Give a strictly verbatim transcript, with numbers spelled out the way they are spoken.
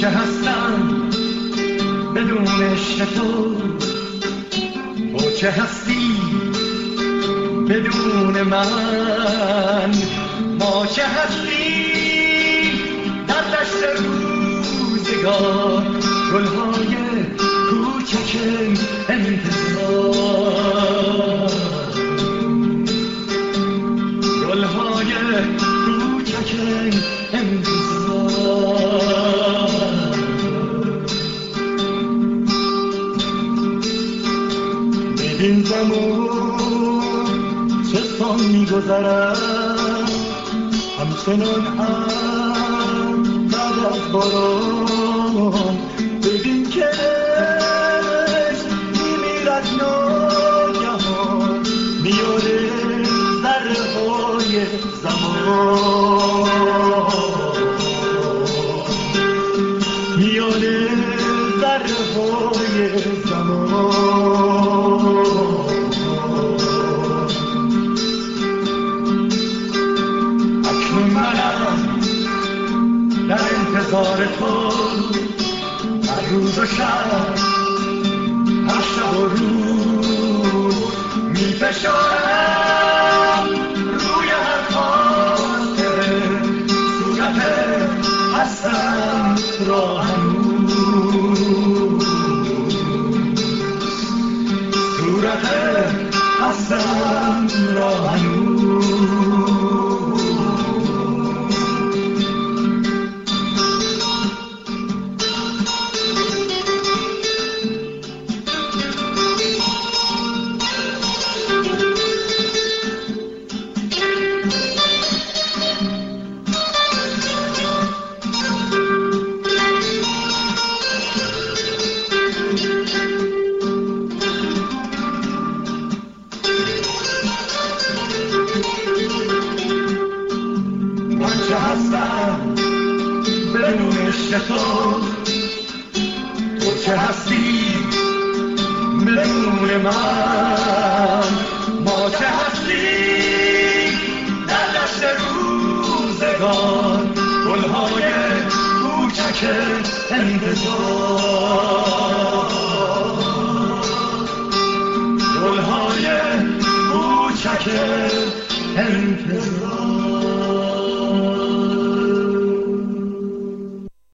هستم بدون عشق تو؟ تو چه هستی بدون من؟ ما چه هستیم در دشت روزگار، گلهای کوچک انتظار، گلهای کوچک انتظار. ببین زمان چطور میگذرد، همچنان هم بعد از باران. ببین که میمیرد ناگهان میاره ذره های زمان، میاره ذره های زمان. اکنون منم در انتظار تو، هر روز و شب، هر شب و روز میفشارم روی هر خاطره صورت هستم را هنوز، صورت هستم را هنوز. تو تو چه هستی بدون من؟ ما چه هستی در دشت روزگار، گلهای کوچک انتظار، گلهای کوچک انتظار.